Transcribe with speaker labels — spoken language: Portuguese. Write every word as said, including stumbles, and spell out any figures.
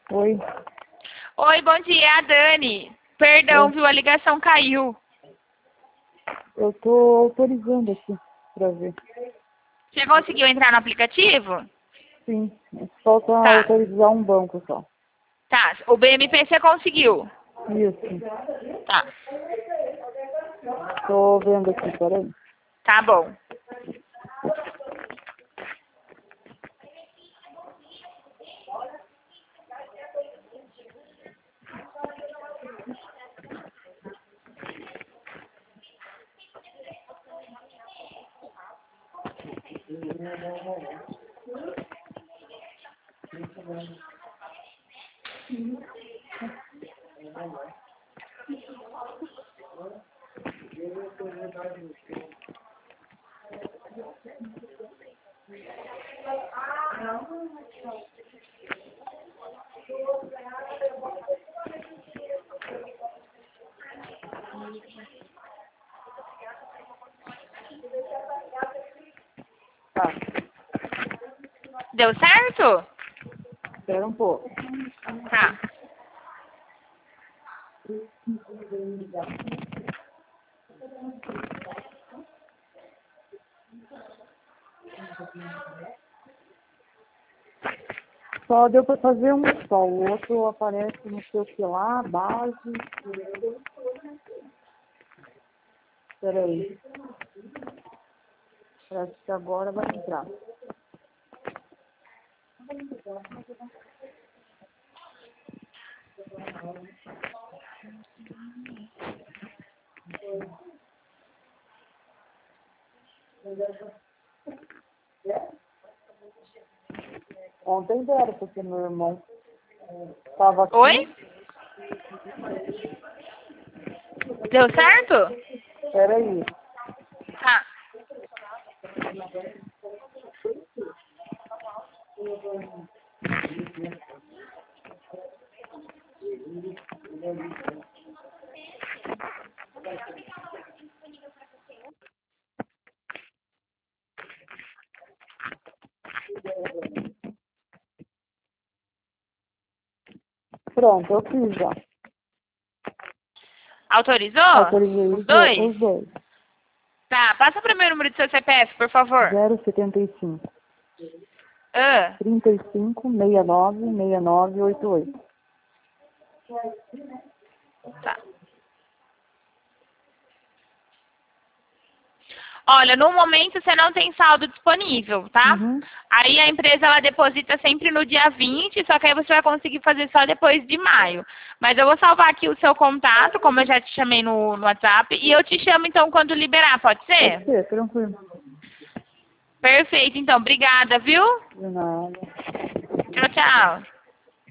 Speaker 1: Oi.
Speaker 2: Oi, bom dia, é a Dani. Perdão,
Speaker 1: Oi.
Speaker 2: viu? A ligação caiu.
Speaker 1: Eu tô autorizando aqui pra ver.
Speaker 2: Você conseguiu entrar no aplicativo?
Speaker 1: Sim. Falta
Speaker 2: Tá,
Speaker 1: autorizar um banco só.
Speaker 2: tá. O B M P você conseguiu.
Speaker 1: Isso.
Speaker 2: Tá,
Speaker 1: Tô vendo aqui, peraí.
Speaker 2: tá bom.
Speaker 1: Tá.
Speaker 2: Deu certo?
Speaker 1: Espera um pouco.
Speaker 2: Tá.
Speaker 1: Só deu pra fazer um só. O outro aparece no seu que lá, base. Peraí. Parece que agora vai entrar. Ontem deram, porque meu irmão estava aqui.
Speaker 2: Oi? Deu certo?
Speaker 1: Peraí.
Speaker 2: Tá.
Speaker 1: Pronto, eu fiz já.
Speaker 2: Autorizou?
Speaker 1: Autorizei
Speaker 2: Os
Speaker 1: os dois.
Speaker 2: dois?
Speaker 1: Os dois.
Speaker 2: Tá, passa para o meu número do seu C P F, por favor.
Speaker 1: zero setenta e cinco,
Speaker 2: Ah,
Speaker 1: trinta e cinco, sessenta e nove, sessenta e nove, oitenta e oito.
Speaker 2: tá. Olha, no momento você não tem saldo disponível, tá?
Speaker 1: Uhum.
Speaker 2: Aí a empresa ela deposita sempre no dia vinte, só que aí você vai conseguir fazer só depois de maio. Mas eu vou salvar aqui o seu contato, como eu já te chamei no, no WhatsApp, e eu te chamo então quando liberar, pode ser?
Speaker 1: Pode ser, tranquilo.
Speaker 2: Perfeito, então. Obrigada, viu?
Speaker 1: De nada.
Speaker 2: Tchau, tchau.